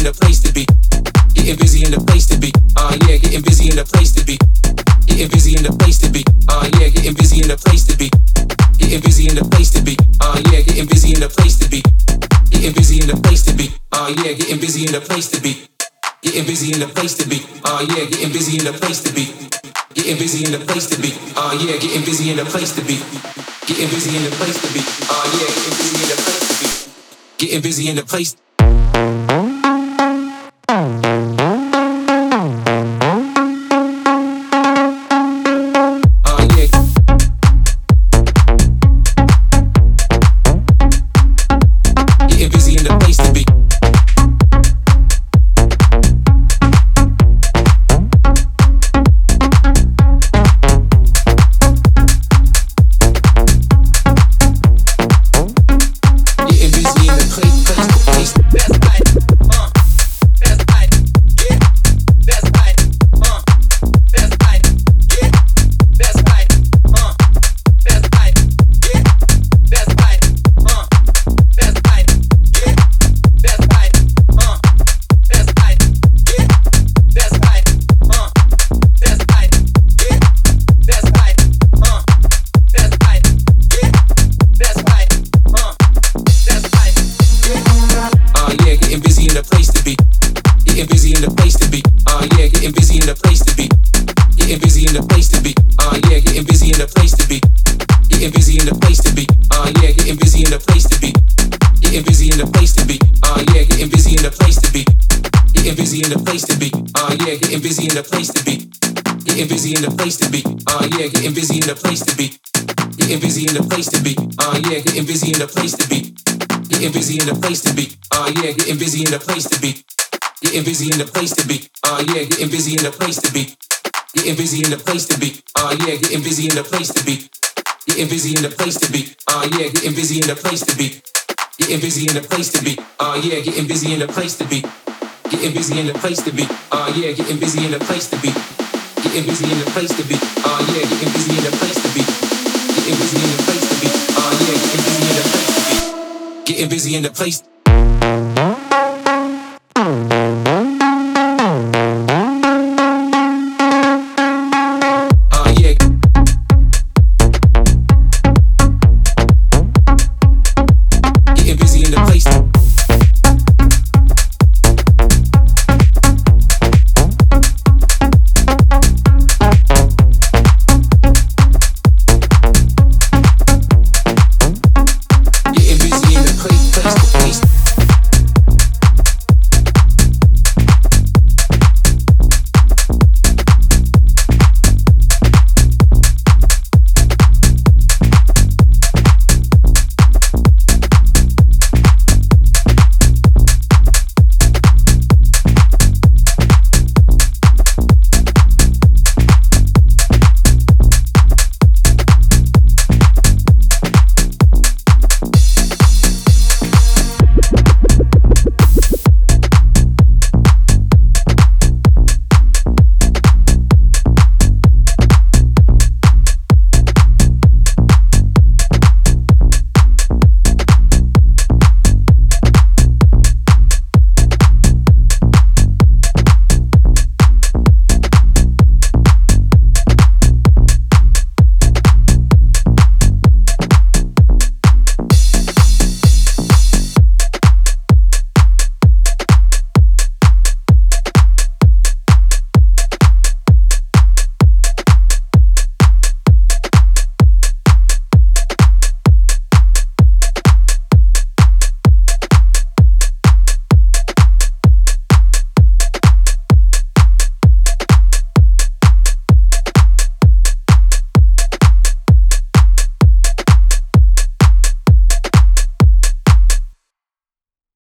the place to be. Getting busy in the place to be. Yeah, getting busy in the place to be. Getting busy in the place to be. Yeah, getting busy in the place to be. Getting busy in the place to be. Yeah, getting busy in the place to be. Getting busy in the place to be. Yeah, getting busy in the place to be. Getting busy in the place to be. Yeah, getting busy in the place to be. Getting busy in the place to be. Yeah, getting busy in the place to be. Getting busy in the place to be. Yeah, getting busy in the place to be. Getting busy in the place. Getting busy in the place.